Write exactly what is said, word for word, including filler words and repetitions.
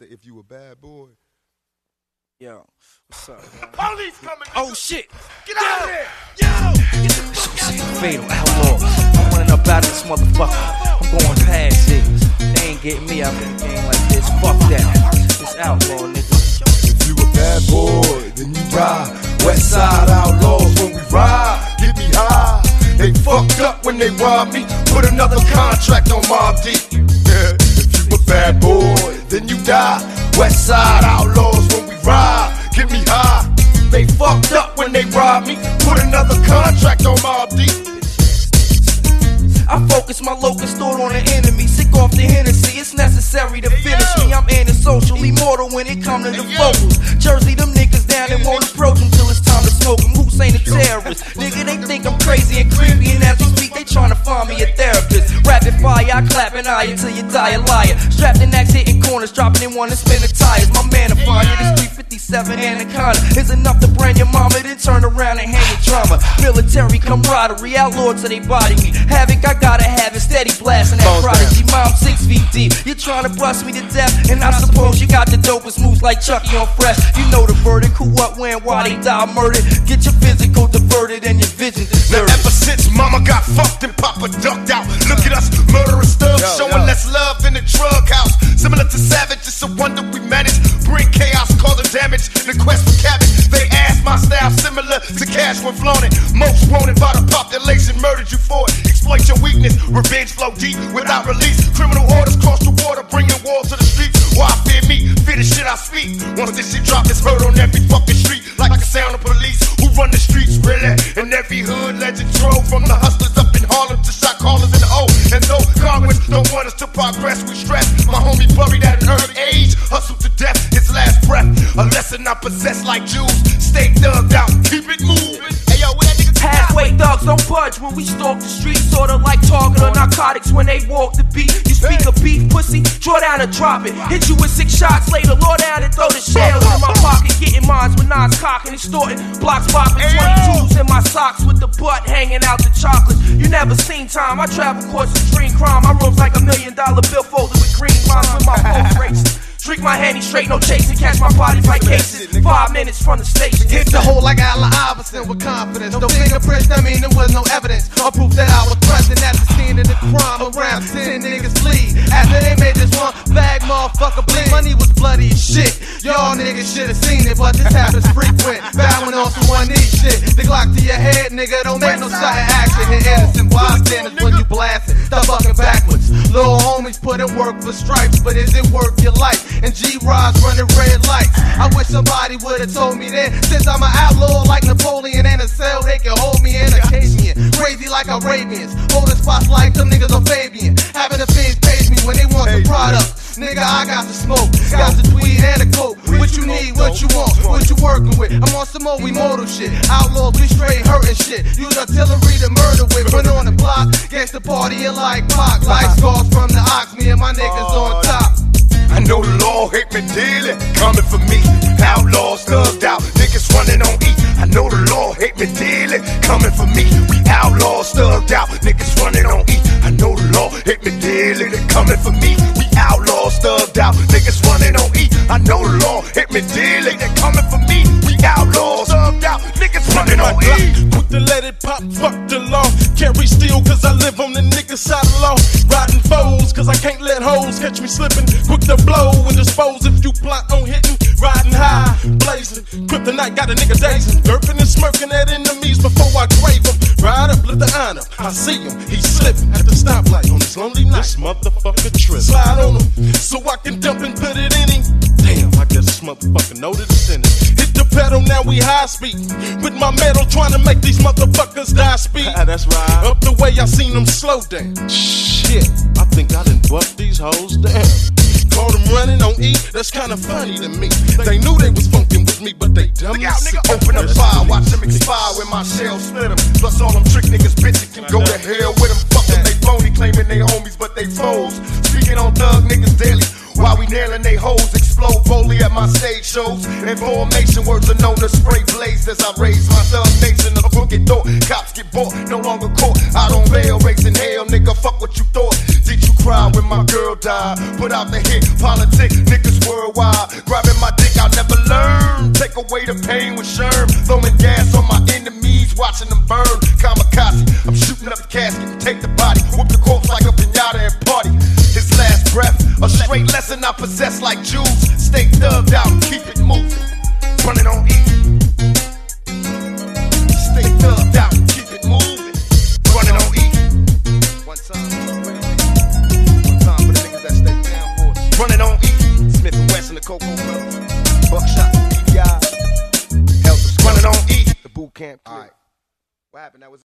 the If You a Bad Boy. Yo, what's up, man? Police coming! Oh shit! Get out of here! Yo! Get the fuck out of Fatal outlaw. I'm running up out of this motherfucker. I'm going past niggas. They ain't getting me out in the game like this. Fuck that. It's outlaw, nigga. If you a bad boy, then you ride. West Side Outlaws when we ride. Get me high. They fucked up when they robbed me. Put another contract on Mob Deep. Yeah. If you a bad boy, then you die. West Side Outlaws when we ride. Get me high. They fucked up when they robbed me. Put another contract on Mob Deep. I focus my locust thought on the enemy. Sick off the Hennessy, it's necessary to finish me. I'm antisocial, immortal when it come to the vocals. Jersey, them niggas down and won't approach them till it's time to smoke them. Hussein a terrorist. Nigga, they think I'm crazy and creepy, and as we speak, they tryna find me a therapist. Rapid fire, I clap an eye until you die a liar. Strapped in axe, hitting corners, dropping in one and spin the tires. My man, I find you, this three fifty-seven Anaconda is enough to brand your mama, then turn around and hang with drama. Military camaraderie, outlawed till they body me. Havoc, I gotta have it, steady blasting that prodigy. Mom six feet deep, you're trying to bust me to death, and I suppose you got the dopest moves like Chucky on Fresh. You know the verdict, who, what, when, why they die murdered. Get your physical diverted and your vision disturbed. Now ever since mama got fucked and papa ducked out, look at us murderous thugs yo, showing yo. less love than the drug house. Similar to Savage, it's a wonder we managed. Bring chaos, cause the damage, the quest for cabbage. They asked my style similar to cash when flown it. Most wanted by the population, murdered you for it. Exploit your weakness, revenge flow deep without release. Criminal orders cross the water, bringing war to the streets. Why fear me? Fear the shit I speak. Once this shit drop, it's heard on every fucking street. Like a sound of police who run the streets, really. In every hood, legend drove from the hustlers up in Harlem to shot callers in the O. And though Congress don't want us to progress, we stress. My homie buried at an early age, hustled to death, his last breath. A lesson I possess like Jews. Stay thugged out, keep it moving. Hey yo, where that nigga Halfway thugs don't budge when we stalk the street. Sorta like Target or narcotics when they walk the beat. You speak of beef, pussy, draw down and drop it. Hit you with six shots later, lower down and throw the shells in my pocket. Getting mines with nines cocking, extorting. Blocks popping, twenty-twos in my socks with the butt hanging out the chocolates. You never seen time, I travel course of dream crime. My room's like a million dollar bill folded with green lines with my phone races. Drink my handy straight, no chasing, catch my body by cases. Five minutes from the station. Hit the hole like Allen Iverson with confidence. No fingerprints, that mean there was no evidence or proof that I was present at the scene of the crime. Around ten niggas bleed after they made this one bag motherfucker bleed. Money was bloody as shit. Y'all niggas should've seen it, but this happens frequent. Bowing on some one knee shit. The Glock to your head, nigga, don't make no shot of action. Hit innocent bystanders when you blasting. Stop fucking backwards. Little homies put in work for stripes, but is it worth your life? And G-Rods running red lights. I wish somebody would've told me then. Since I'm an outlaw like Napoleon in a cell, they can hold me in occasion. Crazy like Arabians, holding spots like them niggas on Fabian. Having the fiends page me when they want the product. Nigga, I got the smoke, got the tweed and the coke. What you need, what you want, what you working with? I'm on some more we motor shit. Outlaws, we straight hurting shit. Use artillery to murder with. Run on the block, gangsta partying like Pac. Like scars from the ox, me and my niggas on top. I know the law hate me daily, coming for me. Outlaws thugged out, niggas running on E. I know the law hate me daily, coming for me. We outlaws thugged out, niggas running on E. I know the law hate me daily, they coming for me. We outlaws thugged out, niggas running on E. I know the law hate me daily, they coming for me. We outlaws thugged out, niggas running on E. Quick to let it pop, fuck the law. Carry steel cause I live on the nigga side of law. Riding foes cause I can't let hoes catch me slipping. Quick to blow and dispose if you plot on hitting. Riding high, blazing. Kryptonite got a nigga dazing. Derping and smirking at enemies before I grave them. Ride up, lift the iron up. I see him, he's slipping at the stoplight on this lonely night. This motherfucker trip. Slide on him so I can dump and put it in him. Damn, I guess this motherfucker know that it's in it. Hit the pedal, now we high speed. With my metal trying to make these motherfuckers die speed. That's right. Up the way I seen them slow down. Shit, I think I done bucked these hoes down. Caught them running on E, that's kinda funny to me. They knew they was funkin' with me, but they dumb. Look out, nigga, open up fire, watch them expire when my shell split them. Plus all them trick niggas, bitches can go to hell with them. Fuck them, they phony, claiming they homies, but they foes. Speaking on thug niggas daily, while we nailing they hoes, explode boldly at my stage shows. In formation, words are known to spray blaze as I raise my thug nation. The crooked door, cops get bought, no longer caught. I don't bail, raising hell, nigga, fuck what you thought. Did you cry when my girl died? Put out the hit, politic, niggas worldwide. campaign with Sherm, throwing gas on my enemies, watching them burn. Kamikaze, I'm shooting up the casket and take the body, whoop the corpse like a pinata and party. His last breath, a straight lesson I possess like Jews. Stay thugged out and keep it moving. Running on E. Stay thugged out and keep it moving. Running on E. One time, one time for the niggas that stay down for us. Running on E. Smith and Wesson, the Coco Brothers, Buckshot, P P I, Helter Skelter. Running on E. The boot camp kid. All right. What happened? That was